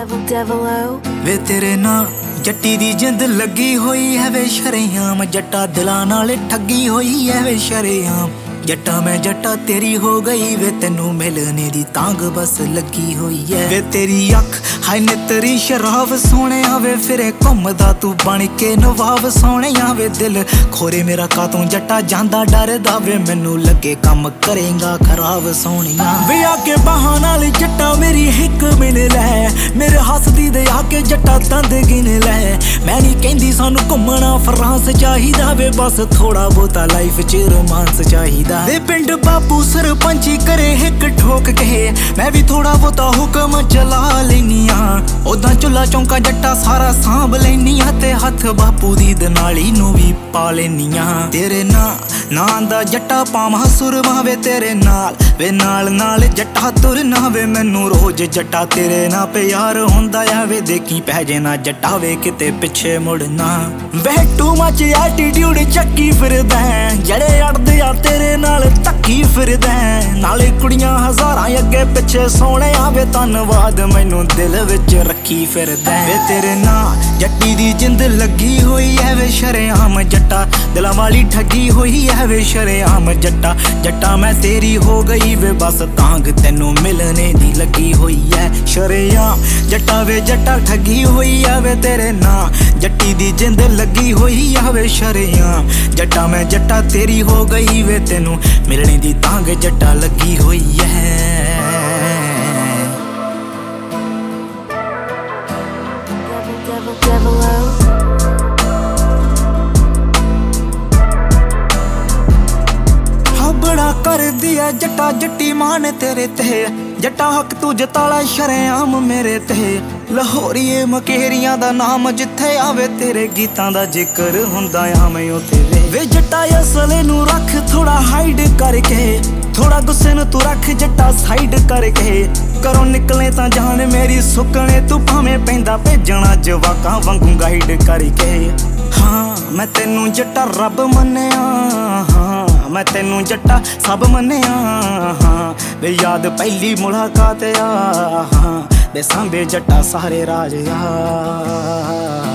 ਵੇ ਤੇਰੇ ਨਾਲ ਜੱਟੀ ਦੀ ਜਿੰਦ ਲੱਗੀ ਹੋਈ ਹੈ ਵੇ ਸ਼ਰੇਆਮ, ਜੱਟਾ ਦਿਲਾਂ ਨਾਲ ਠੱਗੀ ਹੋਈ ਹੈ ਵੇ ਸ਼ਰੇਆਮ। ਜੱਟਾ ਮੈਂ ਜੱਟਾ ਤੇਰੀ ਹੋ ਗਈ ਵੇ, ਤੈਨੂੰ ਮਿਲਣੇ ਦੀ ਤਾਂਗ ਬਸ ਲੱਗੀ ਹੋਈ ਐ ਵੇ। ਤੇਰੀ ਅੱਖ ਹਾਏ ਨਿਤਰੀ ਸ਼ਰਾਬ ਸੋਹਣਿਆ ਵੇ, ਫਿਰੇ ਘੁੰਮਦਾ ਤੂੰ ਬਣ ਕੇ ਨਵਾਬ ਸੋਹਣਿਆ ਵੇ। ਦਿਲ ਖੋਰੇ ਮੇਰਾ ਕਾਤੋਂ ਜੱਟਾ ਜਾਂਦਾ ਡਰਦਾ ਵੇ, ਮੈਨੂੰ ਲੱਗੇ ਕੰਮ ਕਰੇਗਾ ਖਰਾਬ ਸੋਹਣਿਆ ਵੇ। ਆ ਕੇ ਬਾਹਾਂ ਨਾਲ ਜੱਟਾ ਮੇਰੀ ਹਿੱਕ ਮਿਲ ਲੈ, ਮੇਰੇ ਹੱਸਦੀ ਦੇ ਆ ਕੇ ਜੱਟਾ ਦੰਦ ਗਿਣ ਲੈ। ਮੈਂ ਨਹੀਂ ਕਹਿੰਦੀ ਸਾਨੂੰ ਘੁੰਮਣਾ ਫਰਾਂਸ ਚਾਹੀਦਾ ਵੇ, ਬਸ ਥੋੜਾ ਬਹੁਤਾ ਲਾਈਫ 'ਚ ਰੋਮਾਂਸ ਚਾਹੀਦਾ ਵੇ। ਪਿੰਡ ਬਾਪੂ ਸਰਪੰਚੀ ਕਰੇ ਹਿੱਕ ਠੋਕ ਕੇ, ਮੈਂ ਵੀ ਥੋੜਾ ਬਹੁਤਾ ਹੁਕਮ ਚਲਾ ਲੈਨੀ ਆ। ਉਦਾਂ ਚੁੱਲਾ ਚੌਂਕਾ ਜੱਟਾ ਸਾਰਾ ਸਾਂਭ ਲੈਨੀ ਆ, ਤੇ ਹੱਥ ਬਾਪੂ ਦੀ ਦਨਾਲੀ ਨੂੰ ਵੀ ਪਾ ਲੈਨੀ ਆ। ਤੇਰੇ ਨਾਂ ਦਾ ਜੱਟਾ ਪਾਵਾਂ ਸੁਰਮਾ ਵੇ, ਤੇਰੇ ਨਾਲ ਵੇ ਨਾਲ ਨਾਲ ਜੱਟਾ ਤੁਰਨਾ ਵੇ। ਮੈਨੂੰ ਰੋਜ਼ ਜੱਟਾ ਤੇਰੇ ਨਾਲ ਪਿਆਰ ਹੁੰਦਾ ਆ ਵੇ, ਦੇਖੀ ਪੈ ਜੇ ਨਾ ਜੱਟਾ ਵੇ ਕਿਤੇ ਪਿੱਛੇ ਮੁੜਨਾ ਵੇ। ਟੂ ਮੱਚ ਐਟੀਟਿਊਡ ਚੱਕੀ ਫਿਰਦਾ, ਜਿਹੜੇ ਅੜਦੇ ਆ ਤੇਰੇ ਨਾਲ ਧੱਕੀ ਫਿਰਦਾ। ਨਾਲੇ ਕੁੜੀਆਂ ਹਜ਼ਾਰਾਂ ਅੱਗੇ ਪਿੱਛੇ ਸੋਹਣਿਆ ਵੇ, ਧੰਨਵਾਦ ਮੈਨੂੰ ਦਿਲ ਵਿੱਚ ਰੱਖੀ ਫਿਰਦਾ ਵੇ। ਤੇਰੇ ਨਾਲ ਜੱਟੀ ਦੀ ਜਿੰਦ ਲੱਗੀ ਹੋਈ ਐ ਵੇ ਸ਼ਰੇਆਮ, ਜੱਟਾ ਦਿਲਾਂ ਵਾਲੀ ਠੱਗੀ ਹੋਈ ਐ ਵੇ ਸ਼ਰੇਆਮ। ਜੱਟਾ ਮੈਂ ਤੇਰੀ ਹੋ ਗਈ ਵੇ, ਬਸ ਤਾਂਗ ਤੈਨੂੰ ਮਿਲਣੇ ਦੀ ਲੱਗੀ ਹੋਈ ਐ ਸ਼ਰੇਆਮ। ਜੱਟਾ ਵੇ ਜੱਟਾ ਠੱਗੀ ਹੋਈ ਐ ਵੇ, ਤੇਰੇ ਨਾਲ ਜੱਟੀ ਦੀ ਜਿੰਦ ਲੱਗੀ ਹੋਈ ਆ ਵੇ ਸ਼ਰੇਆਮ। ਜੱਟਾ ਮੈਂ ਜੱਟਾ ਤੇਰੀ ਹੋ ਗਈ ਵੇ, ਤੈਨੂੰ ਮਿਲਣੇ ਦੀ ਤਾਂਗ ਜੱਟਾ ਲੱਗੀ ਹੋਈ ਐ। ਬੜਾ ਕਰਦੀ ਐ ਜੱਟਾ ਜੱਟੀ ਮਾਨ ਤੇਰੇ ਤੇ, ਜੱਟਾ ਹੱਕ ਤੂੰ ਜਤਾਲਾ ਸ਼ਰੇਆਮ ਮੇਰੇ ਤੇ। ਲਾਹੌਰੀਏ ਮਕੇਰੀਆਂ ਦਾ ਨਾਮ ਜਿੱਥੇ ਆਵੇ, ਤੇਰੇ ਗੀਤਾਂ ਦਾ ਜ਼ਿਕਰ ਹੁੰਦਾ ਆ ਮੈਂ ਉੱਥੇ ਵੇ। ਜੱਟਾ ਅਸਲੇ ਨੂੰ ਰੱਖ ਥੋੜਾ ਹਾਈਡ ਕਰਕੇ, ਥੋੜਾ ਗੁੱਸੇ ਨੂੰ ਤੂੰ ਰੱਖ ਜੱਟਾ ਸਾਈਡ ਕਰਕੇ। ਘਰੋਂ ਨਿਕਲੇ ਤਾਂ ਜਾਨ ਮੇਰੀ ਸੁੱਕਣੇ, ਤੂੰ ਭਾਵੇਂ ਪੈਂਦਾ ਭੇਜਣਾ ਜਵਾਕਾਂ ਵਾਂਗੂ ਗਾਈਡ ਕਰਕੇ। ਹਾਂ ਮੈਂ ਤੈਨੂੰ ਜੱਟਾ ਰੱਬ ਮੰਨਿਆ, ਹਾਂ ਮੈਂ ਤੈਨੂੰ ਜੱਟਾ ਸਭ ਮੰਨਿਆ। ਹਾਂ ਵੇ ਯਾਦ ਪਹਿਲੀ ਮੁਲਾਕਾਤ ਆ, ਹਾਂ ਵੇ ਸਾਂਭੇ ਜੱਟਾ ਸਾਰੇ ਰਾਜ ਆ।